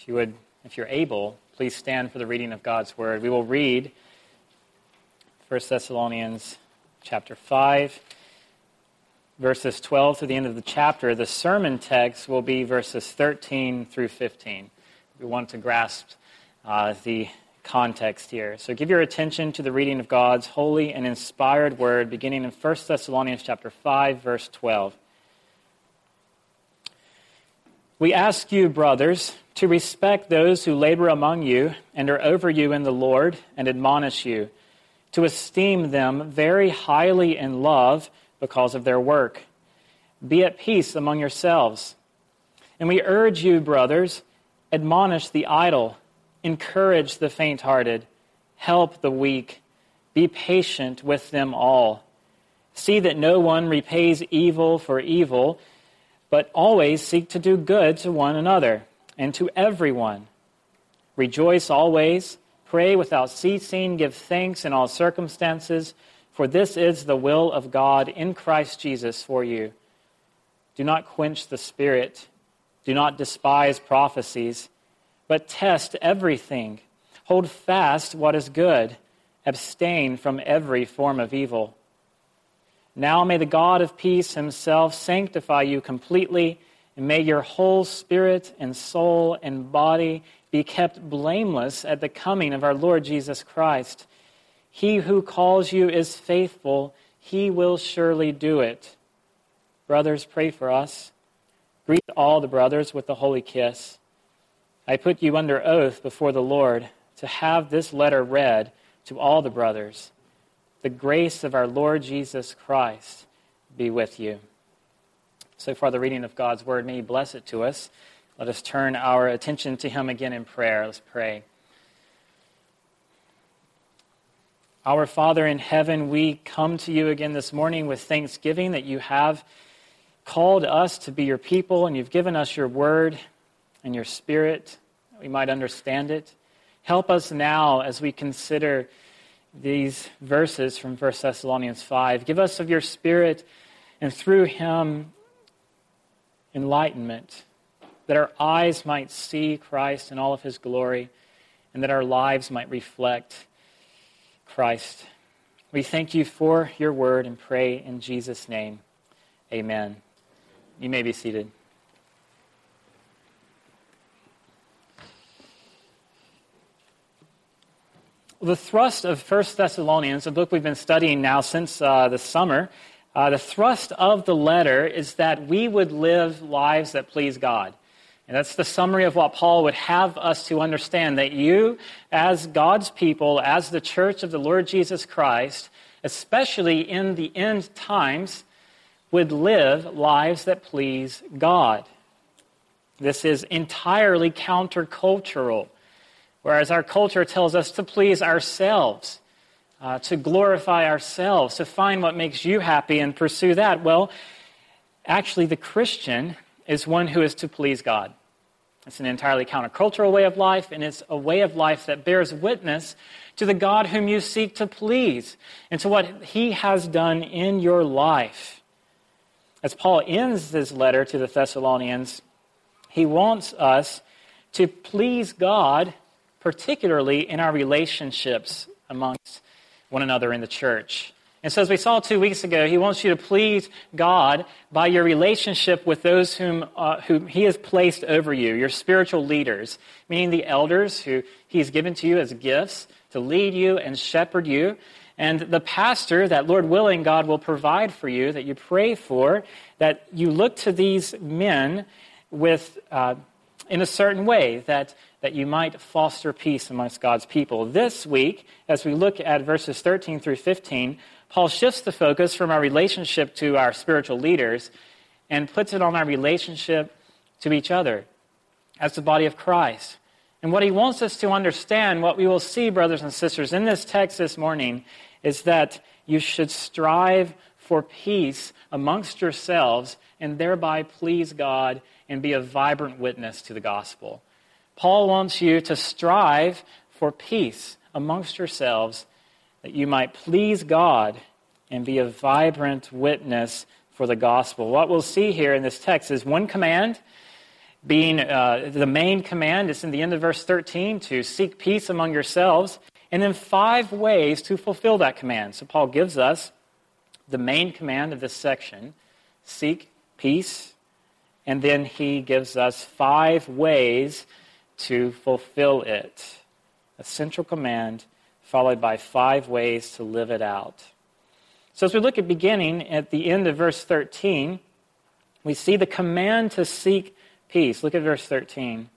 If you're able, please stand for the reading of God's Word. We will read 1 Thessalonians chapter 5, verses 12 to the end of the chapter. The sermon text will be verses 13 through 15. We want to grasp the context here. So give your attention to the reading of God's holy and inspired Word, beginning in 1 Thessalonians chapter 5, verse 12. We ask you, brothers, to respect those who labor among you and are over you in the Lord and admonish you, to esteem them very highly in love because of their work. Be at peace among yourselves. And we urge you, brothers, admonish the idle, encourage the faint-hearted, help the weak, be patient with them all. See that no one repays evil for evil, but always seek to do good to one another and to everyone. Rejoice always, pray without ceasing, give thanks in all circumstances, for this is the will of God in Christ Jesus for you. Do not quench the Spirit, do not despise prophecies, but test everything. Hold fast what is good, abstain from every form of evil. Now may the God of peace himself sanctify you completely, and may your whole spirit and soul and body be kept blameless at the coming of our Lord Jesus Christ. He who calls you is faithful. He will surely do it. Brothers, pray for us. Greet all the brothers with the holy kiss. I put you under oath before the Lord to have this letter read to all the brothers. The grace of our Lord Jesus Christ be with you. So far, the reading of God's Word, may He bless it to us. Let us turn our attention to Him again in prayer. Let's pray. Our Father in heaven, we come to you again this morning with thanksgiving that you have called us to be your people, and you've given us your Word and your Spirit, that we might understand it. Help us now as we consider these verses from 1 Thessalonians 5. Give us of your Spirit, and through Him, enlightenment, that our eyes might see Christ in all of His glory, and that our lives might reflect Christ. We thank you for your word and pray in Jesus' name. Amen. You may be seated. The thrust of 1 Thessalonians, a book we've been studying now since the summer, the thrust of the letter is that we would live lives that please God. And that's the summary of what Paul would have us to understand, that you, as God's people, as the church of the Lord Jesus Christ, especially in the end times, would live lives that please God. This is entirely countercultural. Whereas our culture tells us to please ourselves, to glorify ourselves, to find what makes you happy and pursue that. Well, actually, the Christian is one who is to please God. It's an entirely countercultural way of life, and it's a way of life that bears witness to the God whom you seek to please and to what He has done in your life. As Paul ends his letter to the Thessalonians, he wants us to please God, particularly in our relationships amongst one another in the church. And so as we saw 2 weeks ago, he wants you to please God by your relationship with those whom He has placed over you, your spiritual leaders, meaning the elders who He has given to you as gifts to lead you and shepherd you, and the pastor that, Lord willing, God will provide for you, that you pray for, that you look to these men with in a certain way, that you might foster peace amongst God's people. This week, as we look at verses 13 through 15, Paul shifts the focus from our relationship to our spiritual leaders and puts it on our relationship to each other as the body of Christ. And what he wants us to understand, what we will see, brothers and sisters, in this text this morning, is that you should strive for peace amongst yourselves and thereby please God and be a vibrant witness to the gospel. Paul wants you to strive for peace amongst yourselves, that you might please God and be a vibrant witness for the gospel. What we'll see here in this text is one command being the main command is in the end of verse 13, to seek peace among yourselves, and then 5 ways to fulfill that command. So Paul gives us the main command of this section, seek peace, and then he gives us 5 ways to fulfill it. A central command followed by 5 ways to live it out. So as we look at beginning at the end of verse 13, we see the command to seek peace. Look at verse 13.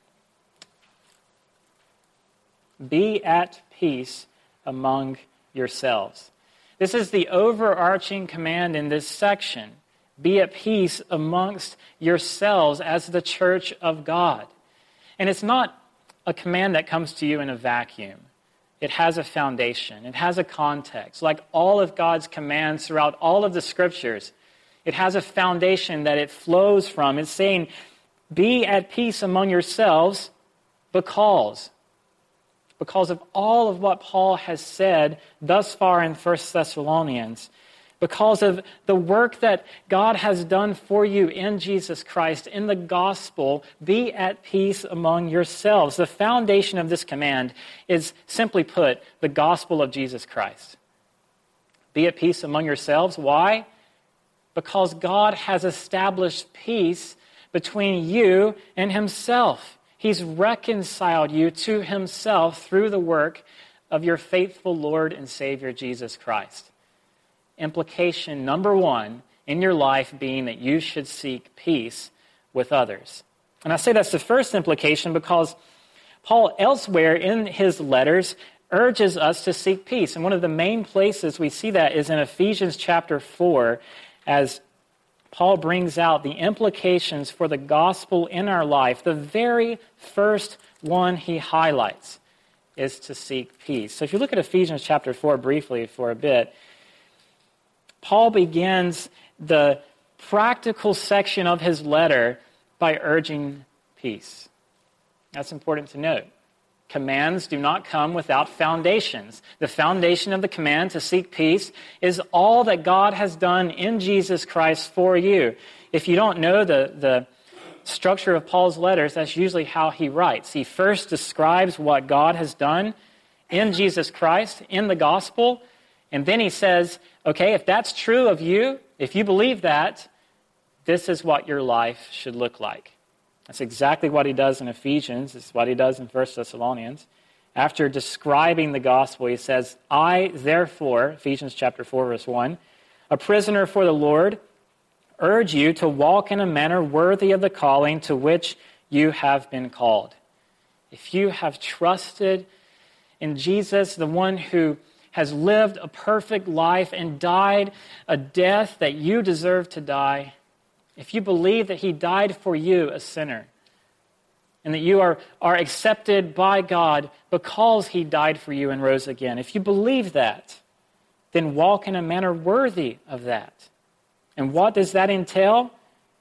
Be at peace among yourselves. This is the overarching command in this section. Be at peace amongst yourselves as the church of God. And it's not a command that comes to you in a vacuum. It has a foundation. It has a context. Like all of God's commands throughout all of the scriptures, it has a foundation that it flows from. It's saying, be at peace among yourselves because of all of what Paul has said thus far in 1 Thessalonians, because of the work that God has done for you in Jesus Christ, in the gospel, be at peace among yourselves. The foundation of this command is, simply put, the gospel of Jesus Christ. Be at peace among yourselves. Why? Because God has established peace between you and himself. He's reconciled you to himself through the work of your faithful Lord and Savior, Jesus Christ. Implication number 1 in your life being that you should seek peace with others. And I say that's the first implication because Paul elsewhere in his letters urges us to seek peace. And one of the main places we see that is in Ephesians chapter 4, as Paul brings out the implications for the gospel in our life. The very first one he highlights is to seek peace. So if you look at Ephesians chapter 4 briefly for a bit, Paul begins the practical section of his letter by urging peace. That's important to note. Commands do not come without foundations. The foundation of the command to seek peace is all that God has done in Jesus Christ for you. If you don't know the structure of Paul's letters, that's usually how he writes. He first describes what God has done in Jesus Christ, in the gospel, and then he says, okay, if that's true of you, if you believe that, this is what your life should look like. That's exactly what he does in Ephesians. It's what he does in 1 Thessalonians. After describing the gospel, he says, I, therefore, Ephesians chapter 4, verse 1, a prisoner for the Lord, urge you to walk in a manner worthy of the calling to which you have been called. If you have trusted in Jesus, the one who has lived a perfect life and died a death that you deserve to die, if you believe that he died for you, a sinner, and that you are accepted by God because he died for you and rose again, if you believe that, then walk in a manner worthy of that. And what does that entail?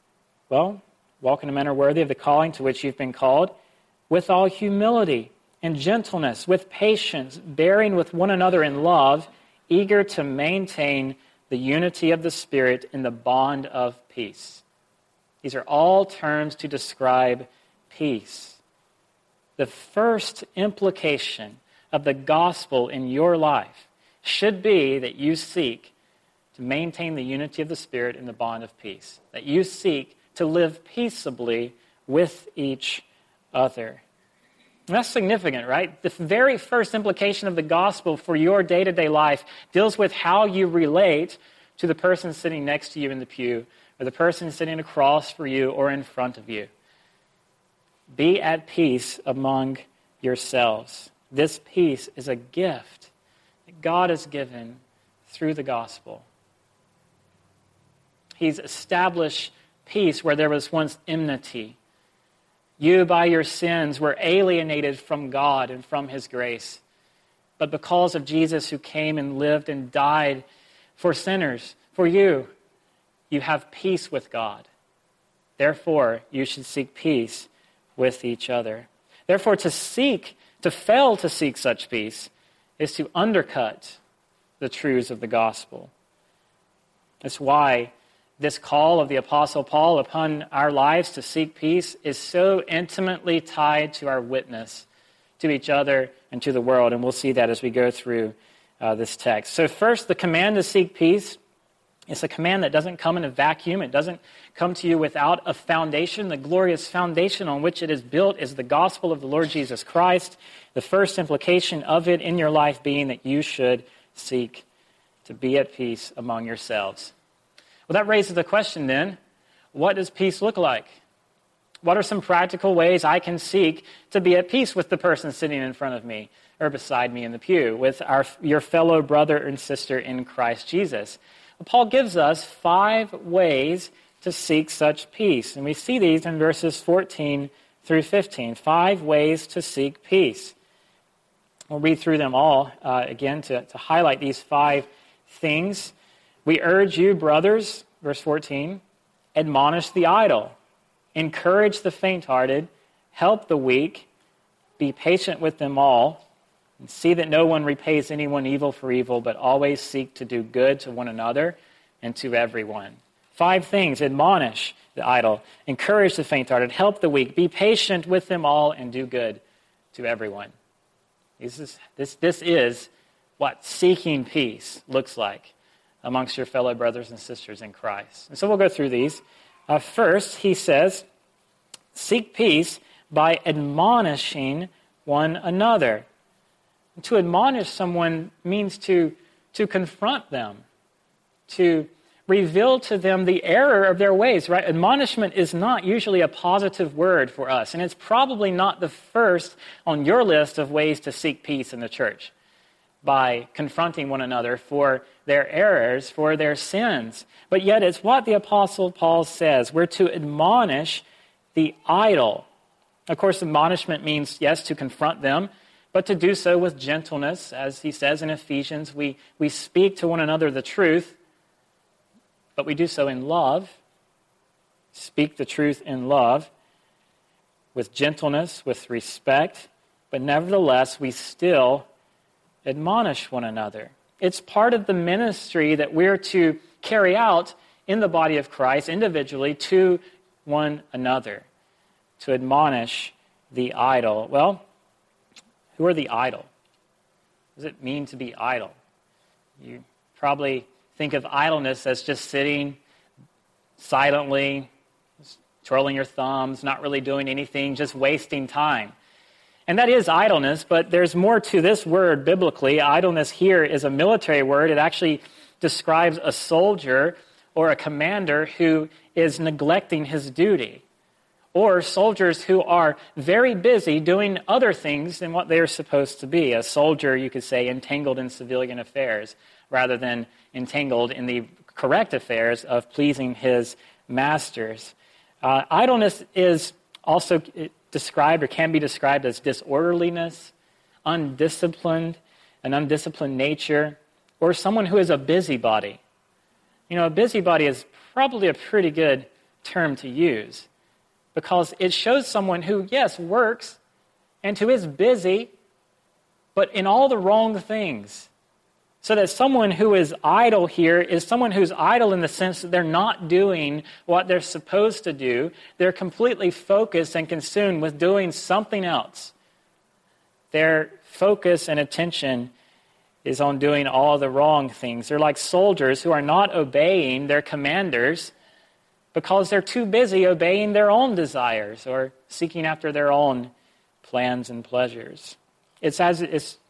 Well, walk in a manner worthy of the calling to which you've been called, with all humility and gentleness, with patience, bearing with one another in love, eager to maintain the unity of the Spirit in the bond of peace. These are all terms to describe peace. The first implication of the gospel in your life should be that you seek to maintain the unity of the Spirit in the bond of peace, that you seek to live peaceably with each other. And that's significant, right? The very first implication of the gospel for your day-to-day life deals with how you relate to the person sitting next to you in the pew, or the person sitting across for you or in front of you. Be at peace among yourselves. This peace is a gift that God has given through the gospel. He's established peace where there was once enmity. You, by your sins, were alienated from God and from his grace. But because of Jesus, who came and lived and died for sinners, for you, you have peace with God. Therefore, you should seek peace with each other. Therefore, to fail to seek such peace is to undercut the truths of the gospel. That's why this call of the Apostle Paul upon our lives to seek peace is so intimately tied to our witness to each other and to the world. And we'll see that as we go through this text. So first, the command to seek peace. It's a command that doesn't come in a vacuum. It doesn't come to you without a foundation. The glorious foundation on which it is built is the gospel of the Lord Jesus Christ. The first implication of it in your life being that you should seek to be at peace among yourselves. Well, that raises the question then, what does peace look like? What are some practical ways I can seek to be at peace with the person sitting in front of me or beside me in the pew, with your fellow brother and sister in Christ Jesus? Well, Paul gives us 5 ways to seek such peace. And we see these in verses 14 through 15. 5 ways to seek peace. We'll read through them all again to highlight these 5 things. We urge you, brothers, verse 14, admonish the idle, encourage the faint-hearted, help the weak, be patient with them all, and see that no one repays anyone evil for evil, but always seek to do good to one another and to everyone. 5 things: admonish the idle, encourage the faint-hearted, help the weak, be patient with them all, and do good to everyone. This is what seeking peace looks like amongst your fellow brothers and sisters in Christ. And so we'll go through these. First, he says, seek peace by admonishing one another. To admonish someone means to confront them, to reveal to them the error of their ways, right? Admonishment is not usually a positive word for us, and it's probably not the first on your list of ways to seek peace in the church, by confronting one another for their errors, for their sins. But yet it's what the Apostle Paul says. We're to admonish the idle. Of course, admonishment means, yes, to confront them, but to do so with gentleness. As he says in Ephesians, we speak to one another the truth, but we do so in love. Speak the truth in love, with gentleness, with respect, but nevertheless, we still admonish one another. It's part of the ministry that we're to carry out in the body of Christ individually to one another, to admonish the idle. Well, who are the idle? What does it mean to be idle? You probably think of idleness as just sitting silently, just twirling your thumbs, not really doing anything, just wasting time. And that is idleness, but there's more to this word biblically. Idleness here is a military word. It actually describes a soldier or a commander who is neglecting his duty, or soldiers who are very busy doing other things than what they are supposed to be. A soldier, you could say, entangled in civilian affairs rather than entangled in the correct affairs of pleasing his masters. Idleness is also described or can be described as disorderliness, undisciplined, an undisciplined nature, or someone who is a busybody. You know, a busybody is probably a pretty good term to use because it shows someone who, yes, works and who is busy, but in all the wrong things. So that someone who is idle here is someone who's idle in the sense that they're not doing what they're supposed to do. They're completely focused and consumed with doing something else. Their focus and attention is on doing all the wrong things. They're like soldiers who are not obeying their commanders because they're too busy obeying their own desires or seeking after their own plans and pleasures. It's as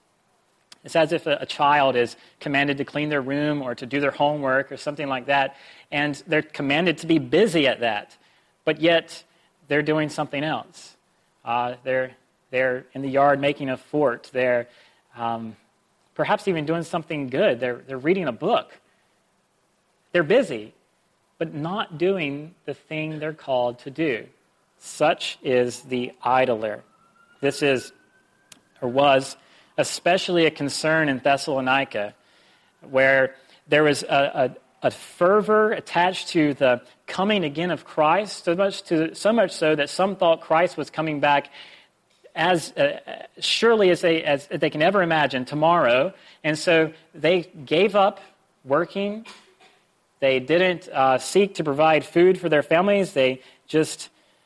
if a child is commanded to clean their room or to do their homework or something like that, and they're commanded to be busy at that, but yet they're doing something else. They're in the yard making a fort. They're perhaps even doing something good. They're reading a book. They're busy, but not doing the thing they're called to do. Such is the idler. This is, or was, especially a concern in Thessalonica, where there was a fervor attached to the coming again of Christ, so much so that some thought Christ was coming back as surely as they can ever imagine tomorrow, and so they gave up working They didn't seek to provide food for their families. They just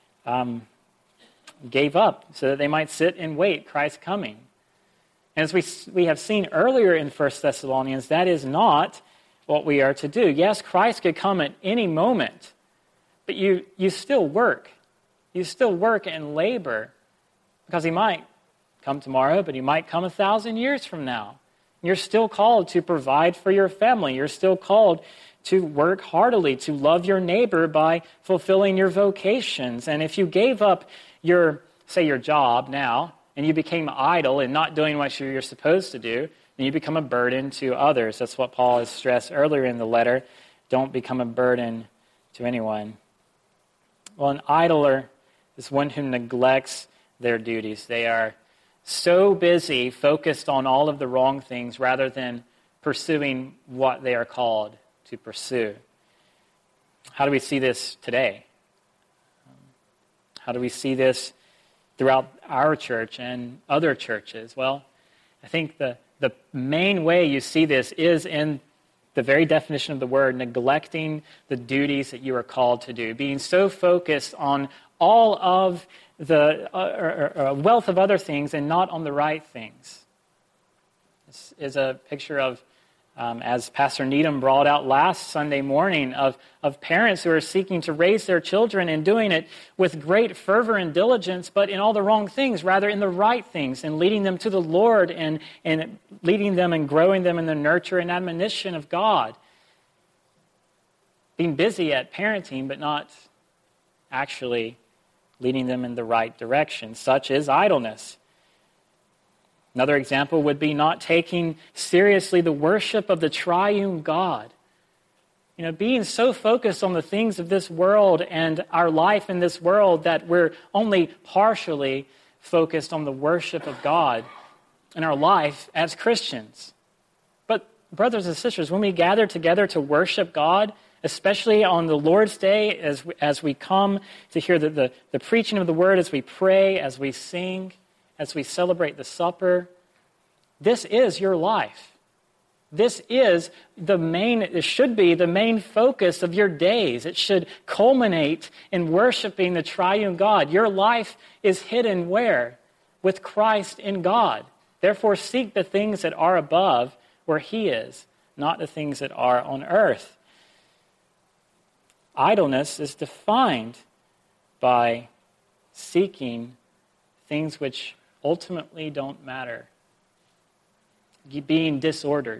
gave up so that they might sit and wait Christ's coming. And as we have seen earlier in 1 Thessalonians, that is not what we are to do. Yes, Christ could come at any moment, but you still work. You still work and labor, because he might come tomorrow, but he might come 1,000 years from now. You're still called to provide for your family. You're still called to work heartily, to love your neighbor by fulfilling your vocations. And if you gave up your job now, and you became idle and not doing what you're supposed to do, then you become a burden to others. That's what Paul has stressed earlier in the letter. Don't become a burden to anyone. Well, an idler is one who neglects their duties. They are so busy, focused on all of the wrong things, rather than pursuing what they are called to pursue. How do we see this today? How do we see this throughout our church and other churches? Well, I think the main way you see this is in the very definition of the word, neglecting the duties that you are called to do, being so focused on all of the wealth of other things and not on the right things. This is a picture of, as Pastor Needham brought out last Sunday morning, of parents who are seeking to raise their children and doing it with great fervor and diligence, but in all the wrong things, rather in the right things, and leading them to the Lord and leading them and growing them in the nurture and admonition of God. Being busy at parenting, but not actually leading them in the right direction. Such is idleness. Another example would be not taking seriously the worship of the triune God. Being so focused on the things of this world and our life in this world that we're only partially focused on the worship of God in our life as Christians. But brothers and sisters, when we gather together to worship God, especially on the Lord's Day, as we come to hear the preaching of the Word, as we pray, as we sing, as we celebrate the supper, this is your life. This is it should be the main focus of your days. It should culminate in worshiping the triune God. Your life is hidden where? With Christ in God. Therefore, seek the things that are above where He is, not the things that are on earth. Idleness is defined by seeking things which ultimately don't matter. Being disordered.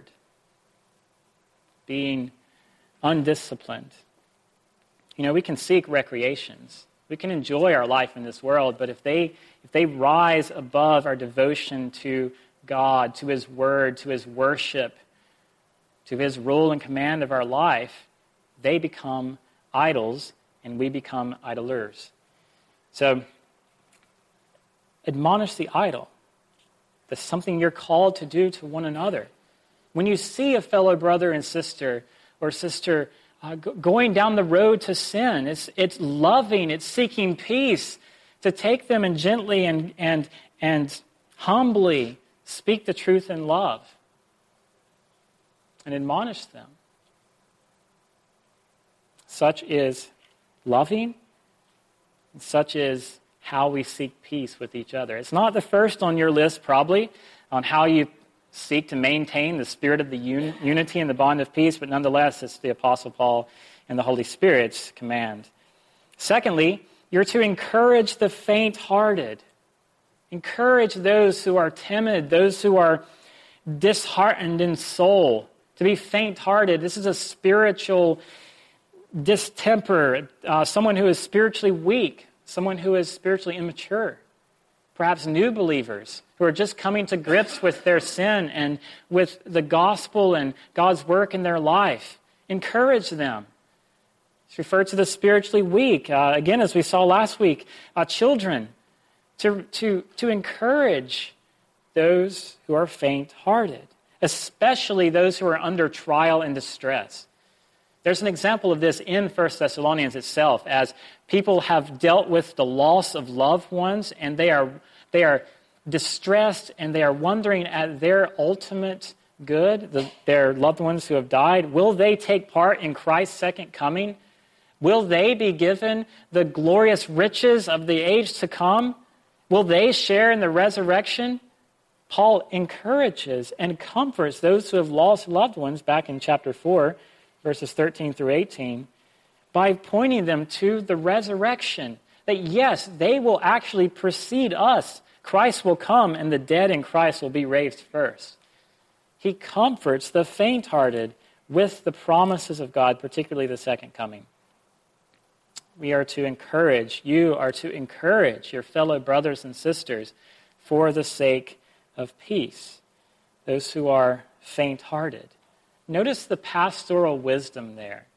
Being undisciplined. We can seek recreations. We can enjoy our life in this world, but if they rise above our devotion to God, to His Word, to His worship, to His rule and command of our life, they become idols, and we become idlers. So, admonish the idle. That's something you're called to do to one another. When you see a fellow brother and sister or sister going down the road to sin, it's loving, it's seeking peace, to take them and gently and humbly speak the truth in love and admonish them. Such is loving, and such is how we seek peace with each other. It's not the first on your list, probably, on how you seek to maintain the spirit of the unity and the bond of peace, but nonetheless, it's the Apostle Paul and the Holy Spirit's command. Secondly, you're to encourage the faint-hearted. Encourage those who are timid, those who are disheartened in soul. To be faint-hearted, this is a spiritual distemper, someone who is spiritually weak, someone who is spiritually immature, perhaps new believers who are just coming to grips with their sin and with the gospel and God's work in their life. Encourage them. It's referred to the spiritually weak. Again, as we saw last week, children, to encourage those who are faint-hearted, especially those who are under trial and distress. There's an example of this in 1 Thessalonians itself, as people have dealt with the loss of loved ones, and they are distressed, and they are wondering at their ultimate good, their loved ones who have died, will they take part in Christ's second coming? Will they be given the glorious riches of the age to come? Will they share in the resurrection? Paul encourages and comforts those who have lost loved ones back in chapter 4, verses 13 through 18, by pointing them to the resurrection. That yes, they will actually precede us. Christ will come and the dead in Christ will be raised first. He comforts the faint-hearted with the promises of God, particularly the second coming. You are to encourage your fellow brothers and sisters for the sake of peace, those who are faint-hearted. Notice the pastoral wisdom there.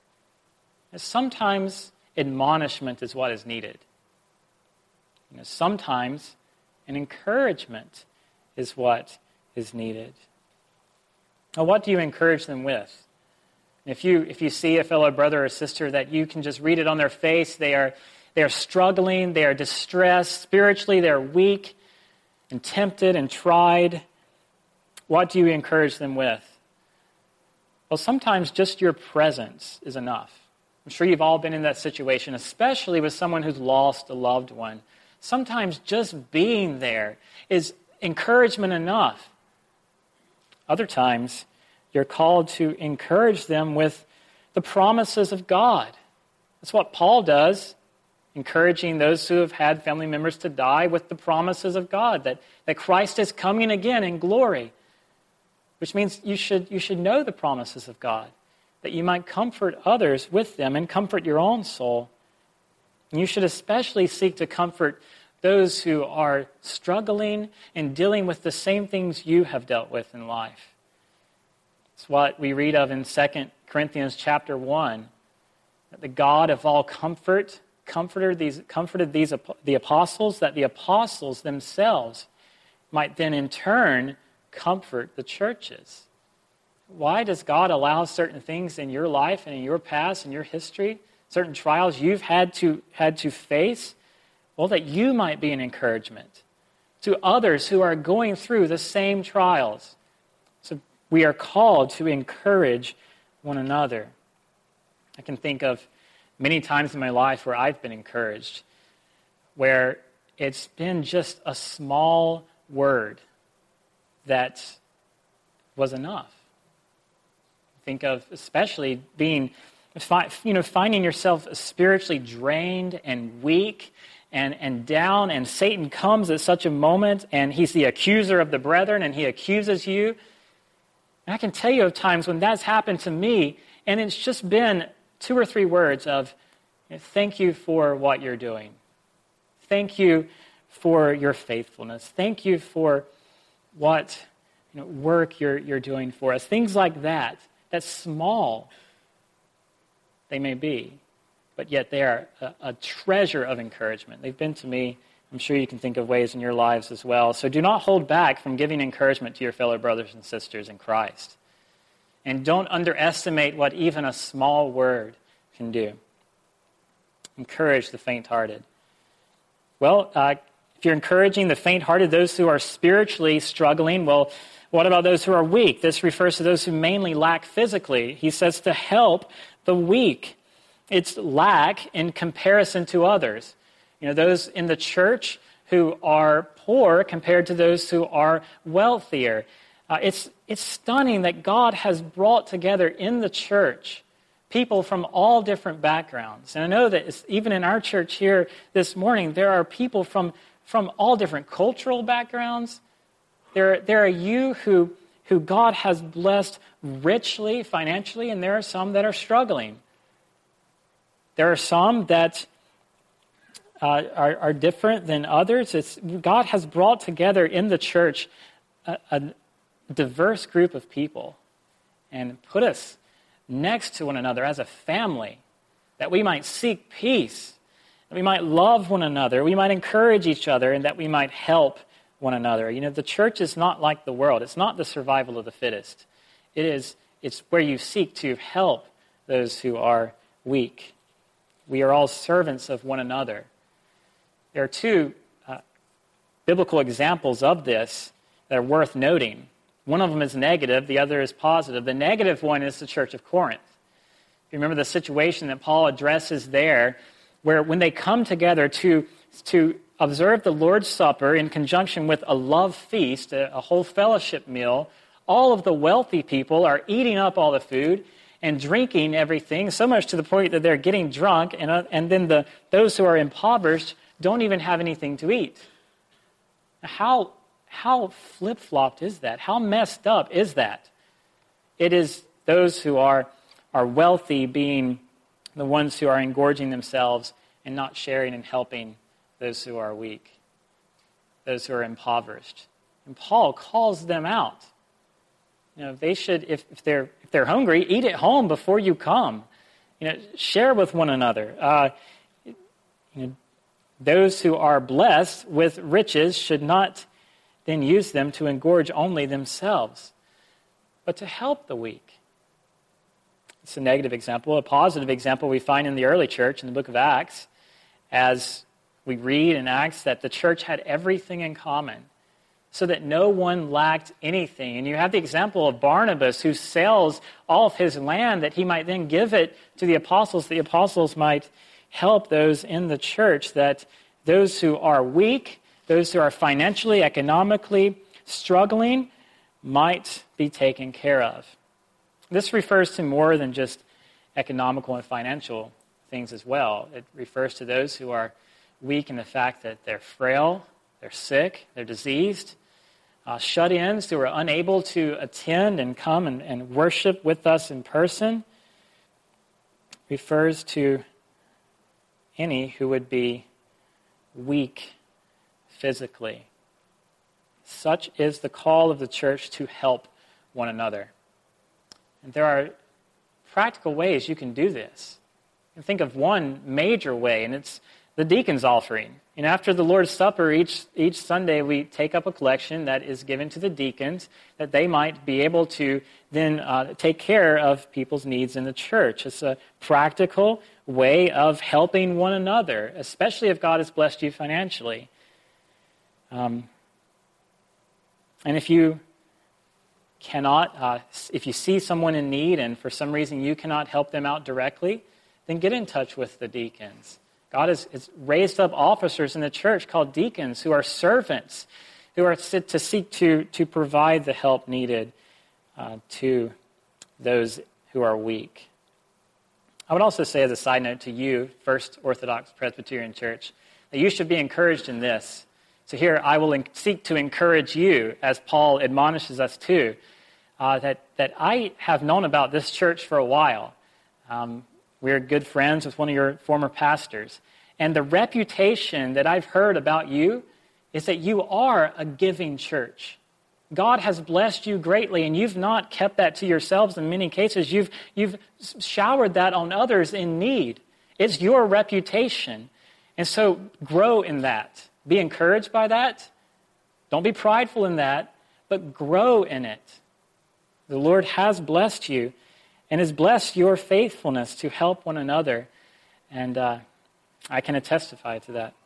Sometimes admonishment is what is needed. Sometimes an encouragement is what is needed. Now, what do you encourage them with? If you see a fellow brother or sister that you can just read it on their face, they are struggling, they are distressed, spiritually they are weak and tempted and tried, what do you encourage them with? Well, sometimes just your presence is enough. I'm sure you've all been in that situation, especially with someone who's lost a loved one. Sometimes just being there is encouragement enough. Other times, you're called to encourage them with the promises of God. That's what Paul does, encouraging those who have had family members to die with the promises of God, that Christ is coming again in glory, which means you should know the promises of God, that you might comfort others with them and comfort your own soul. And you should especially seek to comfort those who are struggling and dealing with the same things you have dealt with in life. It's what we read of in 2 Corinthians chapter 1, that the God of all comfort comforted the apostles, that the apostles themselves might then in turn comfort the churches. Why does God allow certain things in your life and in your past and your history, certain trials you've had to face? Well, that you might be an encouragement to others who are going through the same trials. So we are called to encourage one another. I can think of many times in my life where I've been encouraged, where it's been just a small word that was enough. Think of especially finding yourself spiritually drained and weak and down, and Satan comes at such a moment, and he's the accuser of the brethren, and he accuses you. And I can tell you of times when that's happened to me, and it's just been 2 or 3 words of, thank you for what you're doing. Thank you for your faithfulness. Thank you for what work you're doing for us. Things like that. That's small. They may be. But yet they are a treasure of encouragement. They've been to me. I'm sure you can think of ways in your lives as well. So do not hold back from giving encouragement to your fellow brothers and sisters in Christ. And don't underestimate what even a small word can do. Encourage the faint-hearted. Well, if you're encouraging the faint-hearted, those who are spiritually struggling, well, what about those who are weak? This refers to those who mainly lack physically. He says to help the weak. It's lack in comparison to others. Those in the church who are poor compared to those who are wealthier. It's stunning that God has brought together in the church people from all different backgrounds. And I know that even in our church here this morning, there are people from all different cultural backgrounds. There are you who God has blessed richly financially, and there are some that are struggling. There are some that are different than others. God has brought together in the church a diverse group of people and put us next to one another as a family, that we might seek peace, that we might love one another, we might encourage each other, and that we might help one another. The church is not like the world. It's not the survival of the fittest. It's where you seek to help those who are weak. We are all servants of one another. There are 2 biblical examples of this that are worth noting. One of them is negative, the other is positive. The negative one is the church of Corinth. You remember the situation that Paul addresses there, where when they come together to observe the Lord's Supper in conjunction with a love feast, a whole fellowship meal, all of the wealthy people are eating up all the food and drinking everything, so much to the point that they're getting drunk, and then those who are impoverished don't even have anything to eat. How flip-flopped is that? How messed up is that? It is those who are wealthy being the ones who are engorging themselves and not sharing and helping those who are weak, those who are impoverished. And Paul calls them out. They should, if they're hungry, eat at home before you come. Share with one another. Those who are blessed with riches should not then use them to engorge only themselves, but to help the weak. It's a negative example. A positive example we find in the early church in the book of Acts, as we read in Acts that the church had everything in common, so that no one lacked anything. And you have the example of Barnabas, who sells all of his land that he might then give it to the apostles might help those in the church, that those who are weak, those who are financially, economically struggling, might be taken care of. This refers to more than just economical and financial things as well. It refers to those who are weak in the fact that they're frail, they're sick, they're diseased, shut-ins who are unable to attend and come and worship with us in person. Refers to any who would be weak physically. Such is the call of the church to help one another. And there are practical ways you can do this. You can think of one major way, and it's the deacon's offering. And after the Lord's Supper, each Sunday we take up a collection that is given to the deacons, that they might be able to then take care of people's needs in the church. It's a practical way of helping one another, especially if God has blessed you financially. And if you cannot, if you see someone in need and for some reason you cannot help them out directly, then get in touch with the deacons. God has raised up officers in the church called deacons who are servants, who are to seek to provide the help needed to those who are weak. I would also say as a side note to you, First Orthodox Presbyterian Church, that you should be encouraged in this. So here I will seek to encourage you, as Paul admonishes us to, that I have known about this church for a while. We're good friends with one of your former pastors. And the reputation that I've heard about you is that you are a giving church. God has blessed you greatly, and you've not kept that to yourselves in many cases. You've showered that on others in need. It's your reputation. And so grow in that. Be encouraged by that. Don't be prideful in that, but grow in it. The Lord has blessed you and has blessed your faithfulness to help one another. And I can testify to that.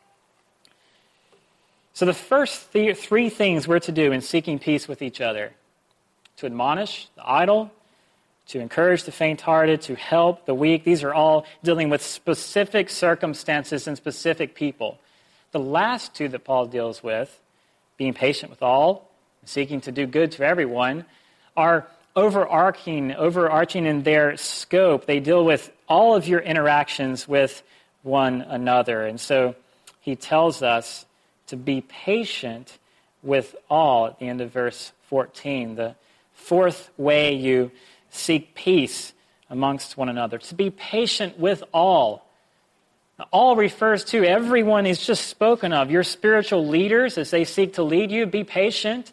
So the first three things we're to do in seeking peace with each other: to admonish the idle, to encourage the faint-hearted, to help the weak. These are all dealing with specific circumstances and specific people. The last two that Paul deals with, being patient with all, seeking to do good to everyone, are overarching in their scope. They deal with all of your interactions with one another. And so he tells us to be patient with all at the end of verse 14. The fourth way you seek peace amongst one another, to be patient with all. All refers to everyone is just spoken of. Your spiritual leaders, as they seek to lead you, be patient.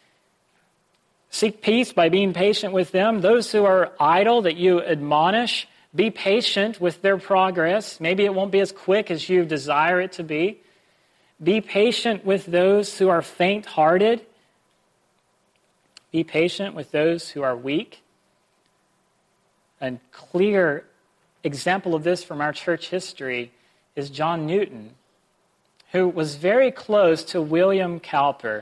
Seek peace by being patient with them. Those who are idle that you admonish, be patient with their progress. Maybe it won't be as quick as you desire it to be. Be patient with those who are faint-hearted. Be patient with those who are weak. A clear example of this from our church history is John Newton, who was very close to William Cowper,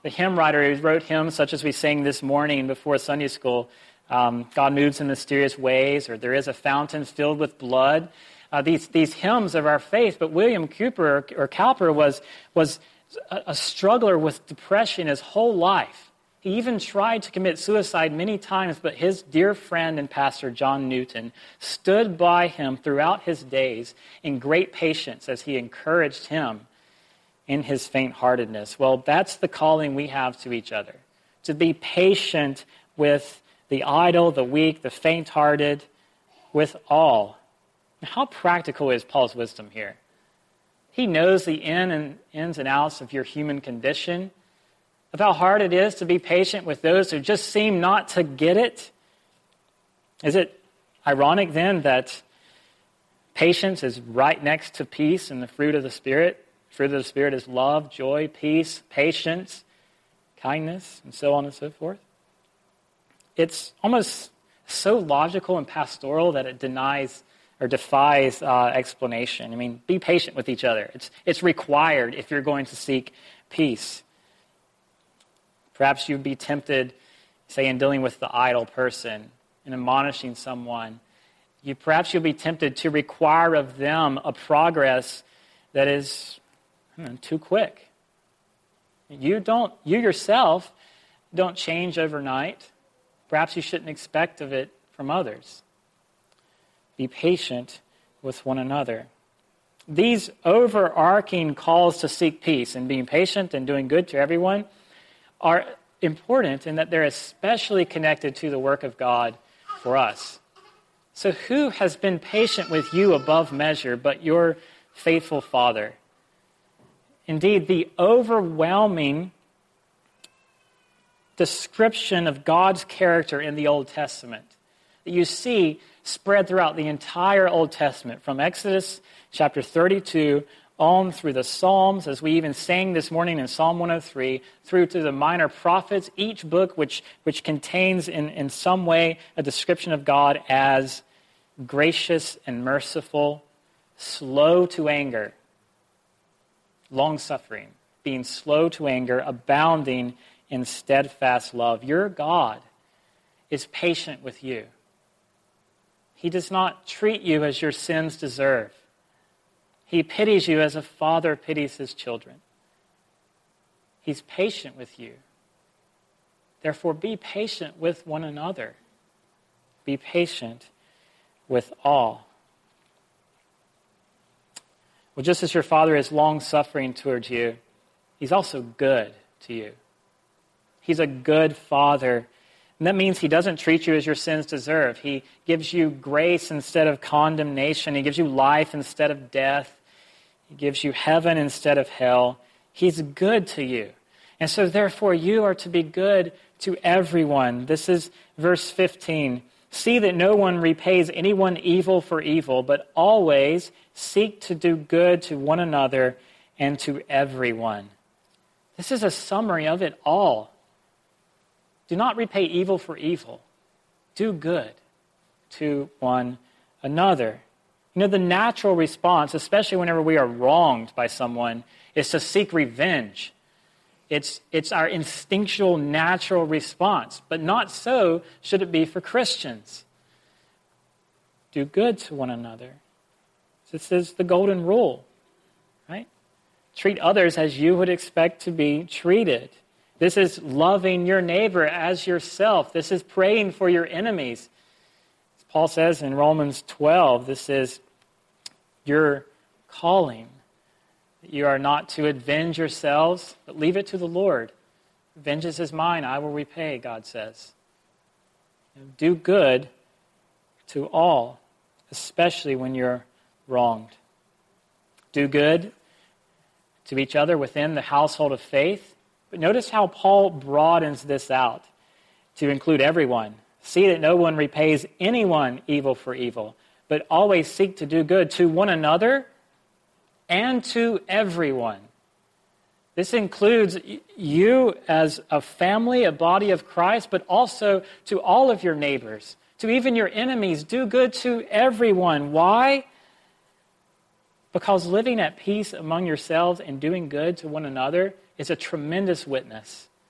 The hymn writer who wrote hymns such as we sang this morning before Sunday school, God moves in mysterious ways, or there is a fountain filled with blood. These hymns of our faith, but William Cowper was a struggler with depression his whole life. He even tried to commit suicide many times, but his dear friend and pastor, John Newton, stood by him throughout his days in great patience as he encouraged him in his faint-heartedness. Well, that's the calling we have to each other, to be patient with the idle, the weak, the faint-hearted, with all. How practical is Paul's wisdom here? He knows the ins and outs of your human condition, of how hard it is to be patient with those who just seem not to get it. Is it ironic then that patience is right next to peace and the fruit of the Spirit? The fruit of the Spirit is love, joy, peace, patience, kindness, and so on and so forth. It's almost so logical and pastoral that it denies or defies explanation. I mean, be patient with each other. It's required if you're going to seek peace. Perhaps you'd be tempted, say, in dealing with the idle person and admonishing someone, perhaps you'll be tempted to require of them a progress that is too quick. You yourself don't change overnight. Perhaps you shouldn't expect of it from others. Be patient with one another. These overarching calls to seek peace and being patient and doing good to everyone are important in that they're especially connected to the work of God for us. So who has been patient with you above measure but your faithful Father? Indeed, the overwhelming description of God's character in the Old Testament that you see spread throughout the entire Old Testament, from Exodus chapter 32 on through the Psalms, as we even sang this morning in Psalm 103, through to the minor prophets, each book which contains in some way a description of God as gracious and merciful, slow to anger, long-suffering, being slow to anger, abounding in steadfast love. Your God is patient with you. He does not treat you as your sins deserve. He pities you as a father pities his children. He's patient with you. Therefore, be patient with one another. Be patient with all. Well, just as your Father is long-suffering towards you, he's also good to you. He's a good Father. And that means he doesn't treat you as your sins deserve. He gives you grace instead of condemnation. He gives you life instead of death. He gives you heaven instead of hell. He's good to you. And so therefore you are to be good to everyone. This is verse 15. See that no one repays anyone evil for evil, but always seek to do good to one another and to everyone. This is a summary of it all. Do not repay evil for evil. Do good to one another. You know, the natural response, especially whenever we are wronged by someone, is to seek revenge. It's our instinctual, natural response. But not so should it be for Christians. Do good to one another. This is the golden rule, right? Treat others as you would expect to be treated. This is loving your neighbor as yourself. This is praying for your enemies. As Paul says in Romans 12, this is your calling. You are not to avenge yourselves, but leave it to the Lord. Vengeance is mine, I will repay, God says. Do good to all, especially when you're wronged. Do good to each other within the household of faith. But notice how Paul broadens this out to include everyone. See that no one repays anyone evil for evil, but always seek to do good to one another and to everyone. This includes you as a family, a body of Christ, but also to all of your neighbors, to even your enemies. Do good to everyone. Why? Because living at peace among yourselves and doing good to one another is a tremendous witness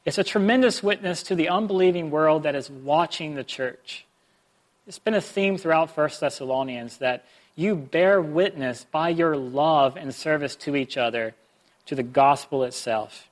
It's a tremendous witness to the unbelieving world that is watching the church. It's been a theme throughout 1 Thessalonians that you bear witness by your love and service to each other, to the gospel itself.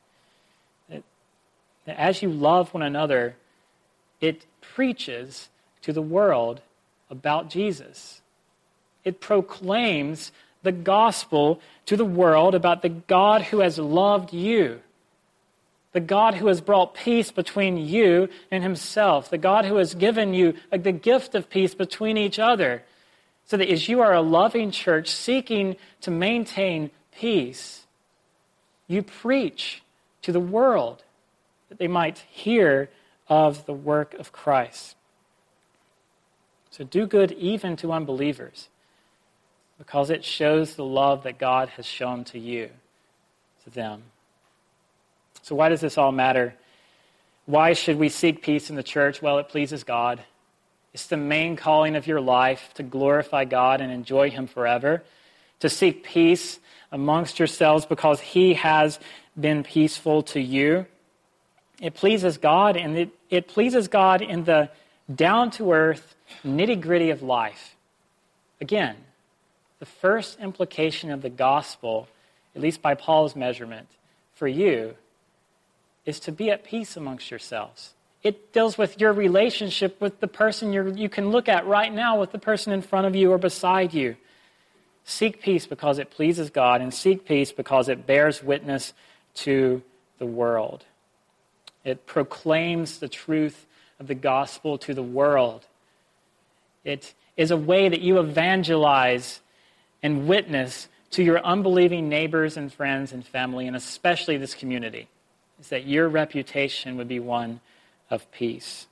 As you love one another, it preaches to the world about Jesus. It proclaims the gospel to the world about the God who has loved you, the God who has brought peace between you and himself, the God who has given you the gift of peace between each other, so that as you are a loving church seeking to maintain peace, you preach to the world that they might hear of the work of Christ. So do good even to unbelievers, because it shows the love that God has shown to you, to them. So why does this all matter? Why should we seek peace in the church? Well, it pleases God. It's the main calling of your life, to glorify God and enjoy him forever, to seek peace amongst yourselves because he has been peaceful to you. It pleases God, and it pleases God in the down-to-earth, nitty-gritty of life. Again, the first implication of the gospel, at least by Paul's measurement, for you, is to be at peace amongst yourselves. It deals with your relationship with the person you can look at right now, with the person in front of you or beside you. Seek peace because it pleases God, and seek peace because it bears witness to the world. It proclaims the truth of the gospel to the world. It is a way that you evangelize and witness to your unbelieving neighbors and friends and family, and especially this community, is that your reputation would be one of peace.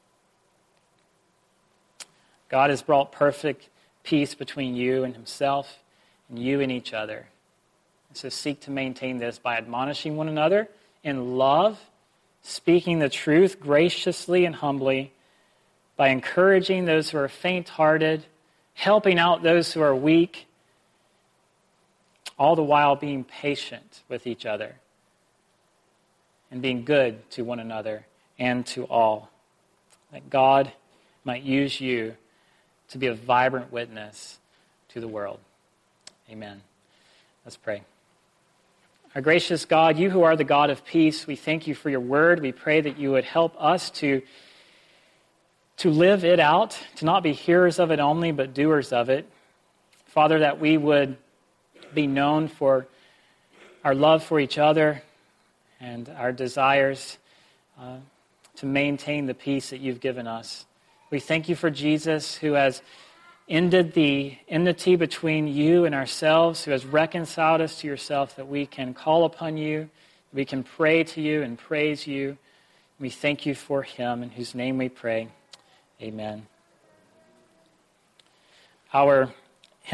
God has brought perfect peace between you and himself, and you and each other. And so seek to maintain this by admonishing one another in love, speaking the truth graciously and humbly, by encouraging those who are faint-hearted, helping out those who are weak, all the while being patient with each other and being good to one another and to all, that God might use you to be a vibrant witness to the world. Amen. Let's pray. Our gracious God, you who are the God of peace, we thank you for your word. We pray that you would help us to live it out, to not be hearers of it only, but doers of it. Father, that we would be known for our love for each other and our desires to maintain the peace that you've given us. We thank you for Jesus, who has ended the enmity between you and ourselves, who has reconciled us to yourself, that we can call upon you, we can pray to you and praise you. We thank you for him, in whose name we pray. Amen. Our